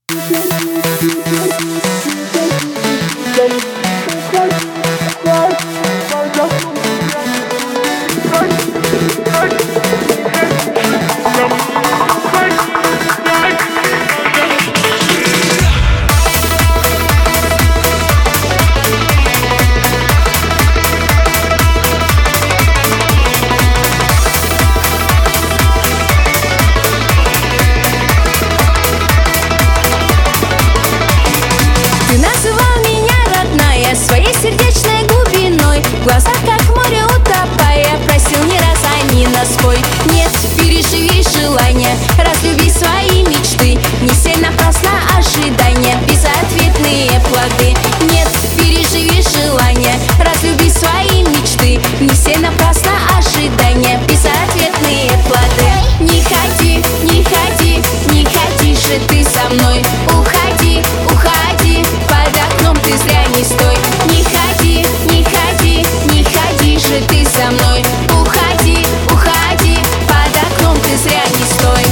Ты называл меня, родная, своей сердечной глубиной. В глазах, как море утопая, просил не раз они на свой. Нет, переживи желание, разлюби свои мечты. Не сей напрасно ожидания, безответные плоды. Нет, переживи желание, разлюби свои мечты. Не сей напрасно ожидания, безответные плоды. Не ходи, не ходи, не ходи же ты со мной. Уходи, уходи, под окном ты зря не стой. Не ходи, не ходи, не ходи же ты со мной. Уходи, уходи, под окном ты зря не стой.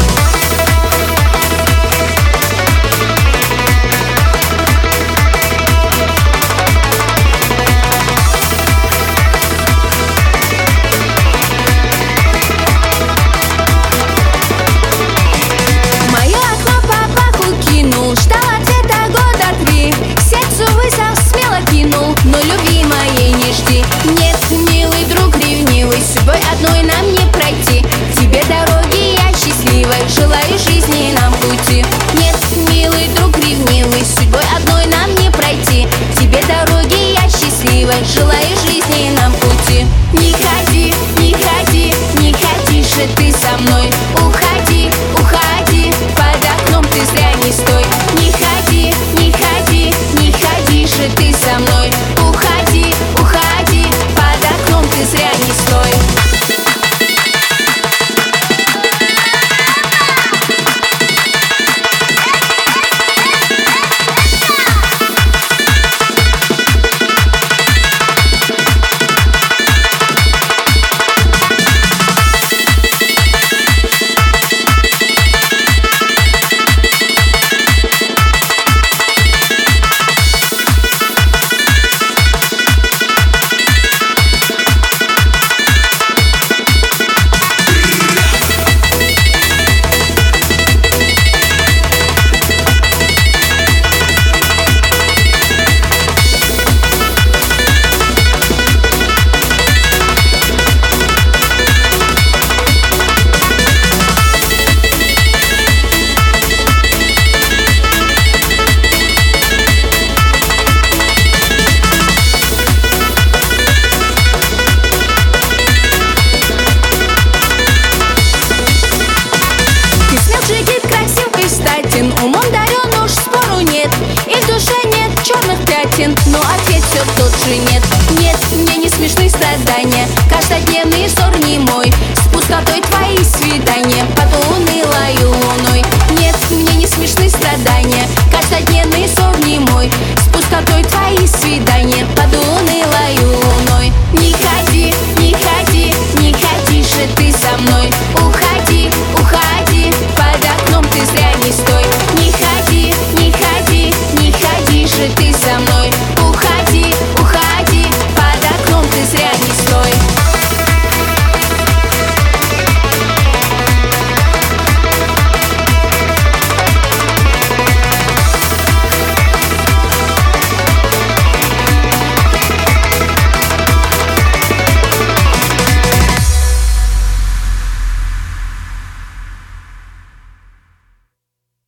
Мое окно папаху кинул, ждал ответа года 3. Сердцу вызов смело кинул, но любви моей не жди. Нет, милый друг ревнивый, судьбой одной нам не пройти. Тебе дороги я счастливой, желаю жизни нам пути. Нет, милый друг ревнивый, судьбой одной нам не пройти. Тебе дороги я счастливой, желаю жизни нам пути. Не ходи, не ходи, не ходи же ты со мной. Уходи, уходи, под окном ты зря не стой. Не ходи, не ходи, не ходи же ты со мной. Уходи, уходи, под окном ты зря не стой. Умом дарен, уж спору нет, и в душе нет черных пятен, но ответ все тот же нет.